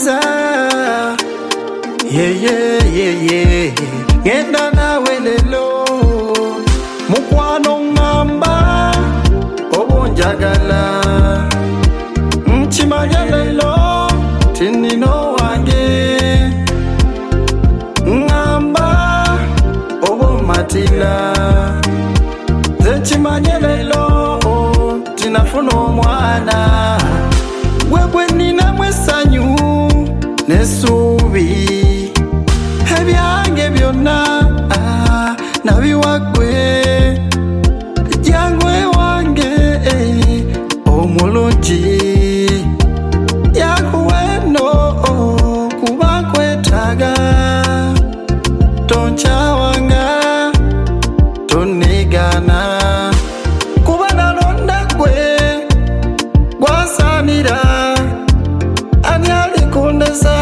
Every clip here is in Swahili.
neza. Ngenda nawe lelo mukwano ngamba obunjagala mchimanya lelo tinino wange ngamba obumatila zechimanya lelo tinafuna omwana webwe nina mwesanyu nesubi ebyange byonna nabiwagwe jangwe wange omulungi yakuweno kuba nkwetaaga tonkyawanga tonigana kuba nalonda gwe gwasaanira ani alikundesa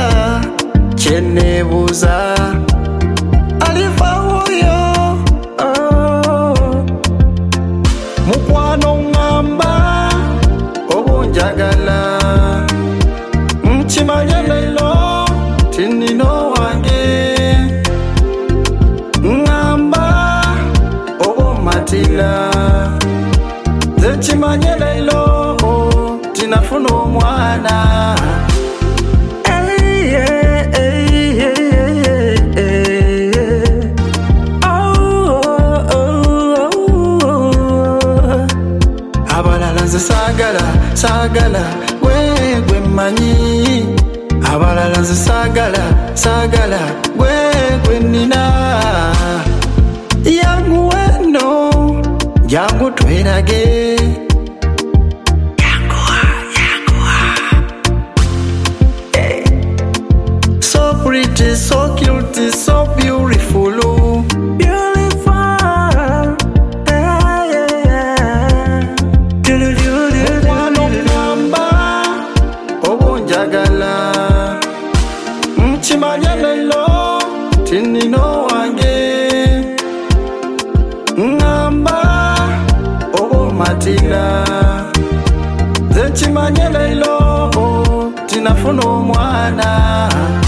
kyeneebuuza alifawuyo mukwano ngamba obunjagala mchimanya lelo tinino wange ngamba obumatila zechimanya lelo tinafuna omwana. Sagala gwe manyi abalala nze sagala gwe nina yangu weno jangu twerage so pretty, so cute, so beautiful. Mchimanya lelo tinino wange ngamba obumatila zechimanya lelo tinafuna omwana.